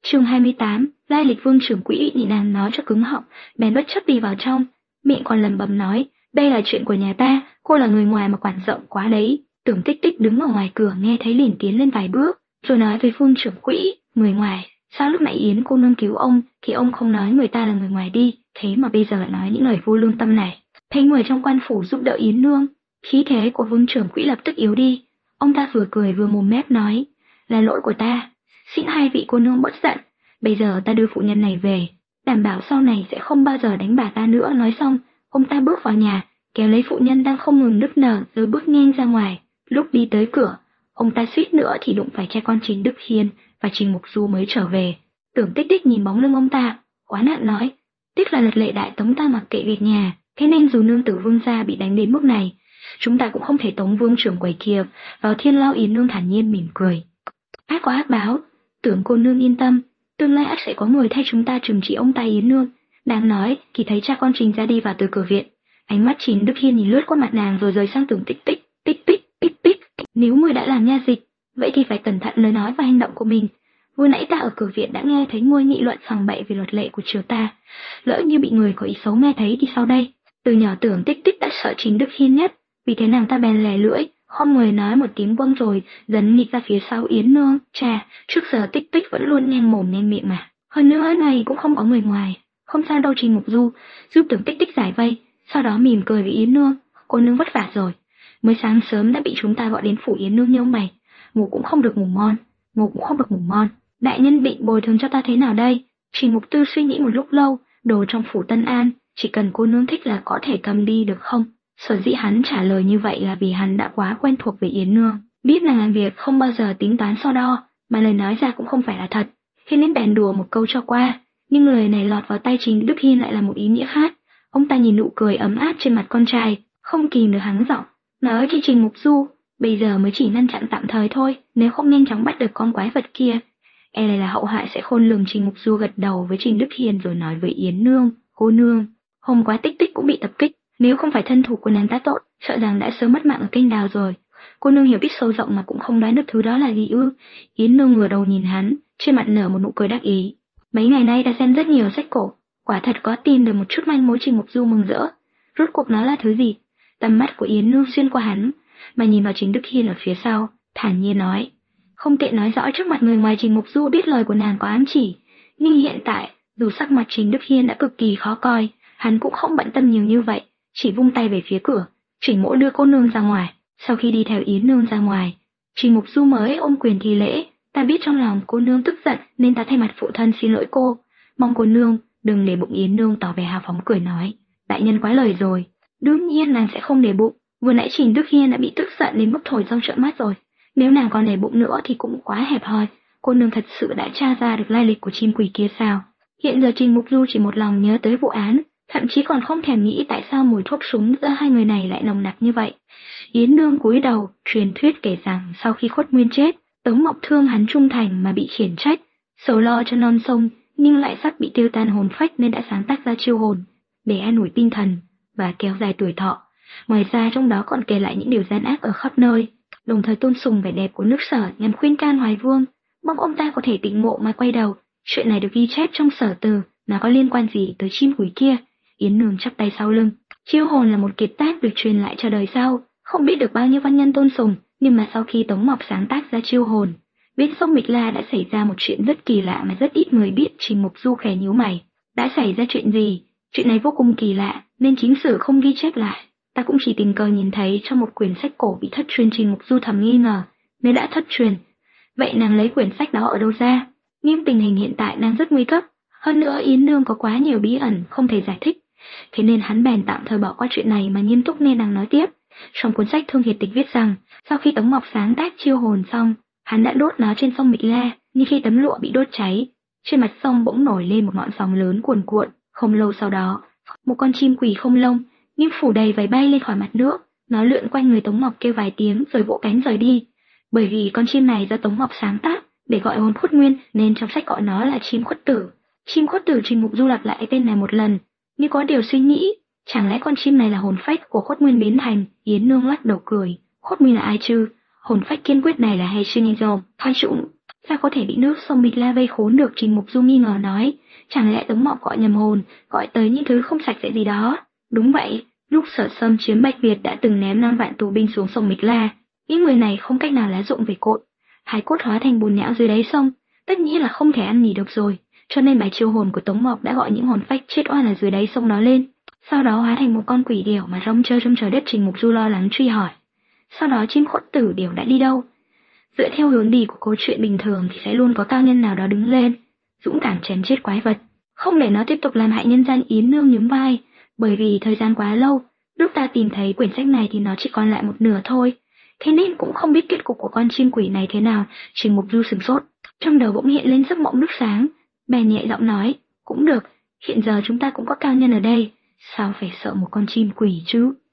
Chương 28, lai lịch Vương trưởng quỹ nhị nàng nói cho cứng họng, bèn bất chấp đi vào trong, miệng còn lẩm bẩm nói, đây là chuyện của nhà ta, cô là người ngoài mà quản rộng quá đấy. Tưởng Tích Tích đứng ở ngoài cửa nghe thấy liền tiến lên vài bước, rồi nói với Vương trưởng quỹ, người ngoài, sao lúc nãy Yến cô nương cứu ông thì ông không nói người ta là người ngoài đi, thế mà bây giờ lại nói những lời vô lương tâm này. Thấy người trong quan phủ giúp đỡ Yến nương, khí thế của Vương trưởng quỹ lập tức yếu đi. Ông ta vừa cười vừa mồm mép nói, là lỗi của ta, xin hai vị cô nương bớt giận, bây giờ ta đưa phụ nhân này về, đảm bảo sau này sẽ không bao giờ đánh bà ta nữa. Nói xong, ông ta bước vào nhà, kéo lấy phụ nhân đang không ngừng nức nở rồi bước nhanh ra ngoài. Lúc đi tới cửa, ông ta suýt nữa thì đụng phải cha con Trình Đức Hiên và Trình Mục Du mới trở về. Tưởng Tích Tích nhìn bóng lưng ông ta, oán hận nói, tiếc là luật lệ đại tống ta mặc kệ việc nhà, thế nên dù nương tử Vương gia bị đánh đến mức này, chúng ta cũng không thể tống Vương trưởng quầy kia vào thiên lao. Yến nương thản nhiên mỉm cười, ác có ác báo, tưởng cô nương yên tâm, tương lai ắt sẽ có người thay chúng ta trừng trị ông ta. Yến nương đang nói thì thấy cha con Trình ra đi vào từ cửa viện, ánh mắt Trình Đức Hiên nhìn lướt qua mặt nàng rồi rời sang Tưởng Tích Tích. Tích Tích, Tích Tích, nếu ngươi đã làm nha dịch, vậy thì phải cẩn thận lời nói và hành động của mình. Vừa nãy ta ở cửa viện đã nghe thấy ngươi nghị luận sằng bậy về luật lệ của triều ta, lỡ như bị người có ý xấu nghe thấy thì sau đây. Từ nhỏ Tưởng Tích Tích đã sợ Trình Đức Hiên nhất, vì thế nàng ta bèn lè lưỡi, khom người nói một tiếng vâng rồi dấn nhịp ra phía sau Yến nương. Chà, trước giờ Tích Tích vẫn luôn nhanh mồm nhanh miệng mà. Hơn nữa này cũng không có người ngoài, không sao đâu. Trình Mục Du giúp Tưởng Tích Tích giải vây, sau đó mỉm cười với Yến nương, cô nương vất vả rồi, mới sáng sớm đã bị chúng ta gọi đến phủ. Yến nương nhớ mày, ngủ cũng không được ngủ ngon, đại nhân định bồi thường cho ta thế nào đây? Trình Mục Tư suy nghĩ một lúc lâu, đồ trong phủ Tân An, chỉ cần cô nương thích là có thể cầm đi được không? Sở dĩ hắn trả lời như vậy là vì hắn đã quá quen thuộc với Yến nương, biết nàng làm việc không bao giờ tính toán so đo, mà lời nói ra cũng không phải là thật, thế nên bèn đùa một câu cho qua. Nhưng lời này lọt vào tay Trình Đức Hiên lại là một ý nghĩa khác. Ông ta nhìn nụ cười ấm áp trên mặt con trai, không kìm được hắng giọng, nói với Trình Mục Du, bây giờ mới chỉ ngăn chặn tạm thời thôi, nếu không nhanh chóng bắt được con quái vật kia, e này là hậu hại sẽ khôn lường. Trình Mục Du gật đầu với Trình Đức Hiên rồi nói với Yến nương, cô nương, hôm qua Tích Tích cũng bị tập kích, nếu không phải thân thủ của nàng ta tốt, sợ rằng đã sớm mất mạng ở kênh đào rồi. Cô nương hiểu biết sâu rộng mà cũng không đoán được thứ đó là gì ư? Yến nương ngửa đầu nhìn hắn, trên mặt nở một nụ cười đắc ý. Mấy ngày nay đã xem rất nhiều sách cổ, quả thật có tìm được một chút manh mối. Trình Mục Du mừng rỡ, rốt cuộc nó là thứ gì? Tầm mắt của Yến nương xuyên qua hắn, mà nhìn vào Trình Đức Hiên ở phía sau, thản nhiên nói, không tiện nói rõ trước mặt người ngoài. Trình Mục Du biết lời của nàng có ám chỉ, nhưng hiện tại, dù sắc mặt Trình Đức Hiên đã cực kỳ khó coi, hắn cũng không bận tâm nhiều như vậy, chỉ vung tay về phía cửa, Trình mỗ đưa cô nương ra ngoài. Sau khi đi theo Yến nương ra ngoài, Trình Mục Du mới ôm quyền thi lễ, ta biết trong lòng cô nương tức giận nên ta thay mặt phụ thân xin lỗi cô, mong cô nương đừng để bụng. Yến nương tỏ vẻ hào phóng cười nói, đại nhân quá lời rồi, đương nhiên nàng sẽ không để bụng, vừa nãy Trình Đức Hiên đã bị tức giận đến mức thổi râu trợn mắt rồi, nếu nàng còn để bụng nữa thì cũng quá hẹp hòi. Cô nương thật sự đã tra ra được lai lịch của chim quỷ kia sao? Hiện giờ Trình Mục Du chỉ một lòng nhớ tới vụ án, thậm chí còn không thèm nghĩ tại sao mùi thuốc súng giữa hai người này lại nồng nặc như vậy. Yến nương cúi đầu, truyền thuyết kể rằng sau khi Khuất Nguyên chết, Tống Mộc thương hắn trung thành mà bị khiển trách, sầu lo cho non sông, nhưng lại sắp bị tiêu tan hồn phách nên đã sáng tác ra chiêu hồn để an ủi tinh thần và kéo dài tuổi thọ. Ngoài ra trong đó còn kể lại những điều gian ác ở khắp nơi, đồng thời tôn sùng vẻ đẹp của nước Sở nhằm khuyên can Hoài Vương, mong ông ta có thể tỉnh ngộ mà quay đầu. Chuyện này được ghi chép trong Sở Từ, nó có liên quan gì tới chim quỷ kia? Yến nương chắp tay sau lưng, chiêu hồn là một kiệt tác được truyền lại cho đời sau, không biết được bao nhiêu văn nhân tôn sùng, nhưng mà sau khi Tống Mộc sáng tác ra chiêu hồn, bên sông Mịch La đã xảy ra một chuyện rất kỳ lạ mà rất ít người biết. Trình Mục Du khẽ nhíu mày, đã xảy ra chuyện gì? Chuyện này vô cùng kỳ lạ nên chính sử không ghi chép lại, ta cũng chỉ tình cờ nhìn thấy trong một quyển sách cổ bị thất truyền. Trình Mục Du thầm nghi ngờ, nếu đã thất truyền, vậy nàng lấy quyển sách đó ở đâu ra? Nhưng tình hình hiện tại đang rất nguy cấp, hơn nữa Yến nương có quá nhiều bí ẩn không thể giải thích, thế nên hắn bèn tạm thời bỏ qua chuyện này mà nghiêm túc nghe nàng nói tiếp. Trong cuốn sách Thương Hiệt Tịch viết rằng, sau khi Tống Mộc sáng tác chiêu hồn xong, hắn đã đốt nó trên sông Mịch La, nhưng khi tấm lụa bị đốt cháy, trên mặt sông bỗng nổi lên một ngọn sóng lớn cuồn cuộn. Không lâu sau đó, một con chim quỷ không lông nhưng phủ đầy vảy bay lên khỏi mặt nước, nó lượn quanh người Tống Mộc kêu vài tiếng rồi vỗ cánh rời đi. Bởi vì con chim này do Tống Mộc sáng tác để gọi hồn Khuất Nguyên nên trong sách gọi nó là chim Khuất Tử. Chim Khuất Tử. Trình Mục Du lặp lại tên này một lần, như có điều suy nghĩ, chẳng lẽ con chim này là hồn phách của Khuất Nguyên biến thành? Yến nương lắc đầu cười, Khuất Nguyên là ai chứ? Hồn phách kiên quyết này là hay Shinizom, Thái Trụng. Sao có thể bị nước sông Mịch La vây khốn được? Trình Mục Du nghi ngờ nói. Chẳng lẽ Tống Mộc gọi nhầm hồn, gọi tới những thứ không sạch sẽ gì đó? Đúng vậy, lúc Sở Sâm chiếm Bạch Việt đã từng ném 5 vạn tù binh xuống sông Mịch La. Những người này không cách nào lá dụng về cội, hài cốt hóa thành bùn nhão dưới đáy sông, tất nhiên là không thể ăn nhỉ được rồi. Cho nên bài chiêu hồn của Tống Mộc đã gọi những hồn phách chết oan ở dưới đáy sông đó lên, sau đó hóa thành một con quỷ điểu mà rong chơi trong trời đất. Trình Mục Du lo lắng truy hỏi. Sau đó chim khuất tử điểu đã đi đâu? Dựa theo hướng đi của câu chuyện bình thường thì sẽ luôn có cao nhân nào đó đứng lên, dũng cảm chém chết quái vật, không để nó tiếp tục làm hại nhân gian. Yến Nương nhún vai, bởi vì thời gian quá lâu, lúc ta tìm thấy quyển sách này thì nó chỉ còn lại một nửa thôi, thế nên cũng không biết kết cục của con chim quỷ này thế nào. Trình Mục Du sửng sốt, trong đầu bỗng hiện lên giấc mộng lúc sáng, bèn nhẹ giọng nói, cũng được, hiện giờ chúng ta cũng có cao nhân ở đây, sao phải sợ một con chim quỷ chứ?